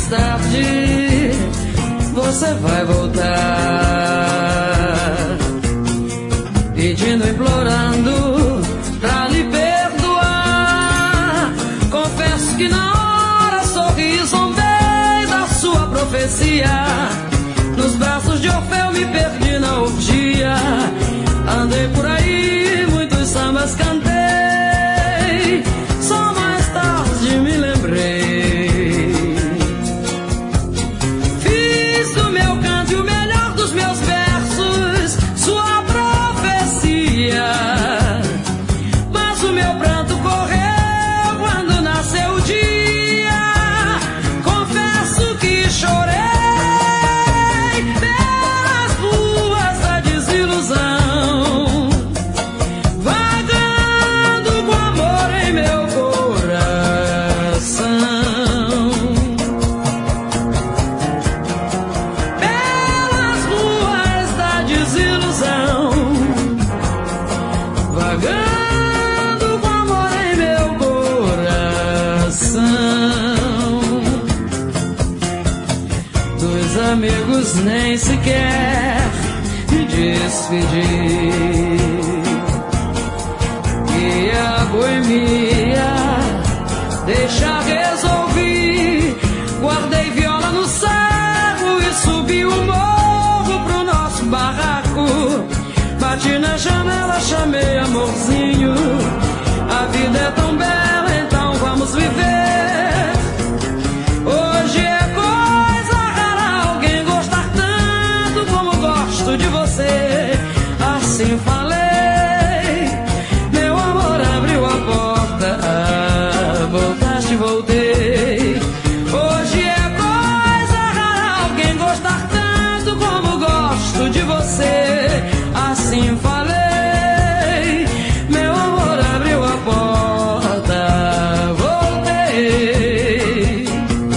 mais tarde você vai voltar, pedindo, implorando pra lhe perdoar. Confesso que na hora sorri, zombei da sua profecia. Nos braços de Orfeu me perdi na orgia. Andei por aí, muitos sambas cantei, só mais tarde me lembrei. Fiz do meu canto o melhor dos meus versos sua profecia, mas o meu pranto correu quando nasceu o dia. Confesso que chorei pelas ruas da desilusão, vagando com amor em meu coração. Pelas ruas da desilusão, vagando com amor em meu coração. Dos amigos nem sequer me despedi, e a boemia deixar resolvi. Guardei viola no cerro e subi o morro pro nosso barraco. Bati na janela, chamei amorzinho, a vida é tão bela, então vamos viver. Hoje é coisa rara alguém gostar tanto como gosto de você. Assim falei, meu amor abriu a porta, voltaste, voltei. Hoje é coisa rara alguém gostar tanto como gosto de você. Assim falei, meu amor abriu a porta, voltei.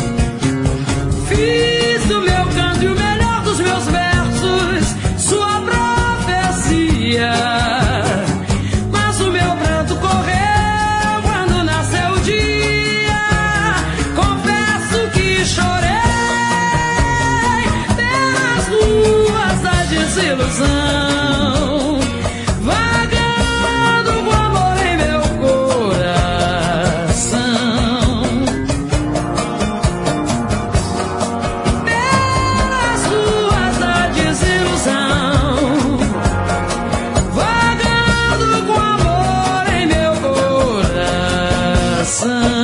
Fiz do meu canto e o melhor dos meus versos sua profecia, mas o meu pranto correu quando nasceu o dia. Confesso que chorei pelas ruas da desilusão, vagando com amor em meu coração. Pelas ruas da desilusão, vagando com amor em meu coração.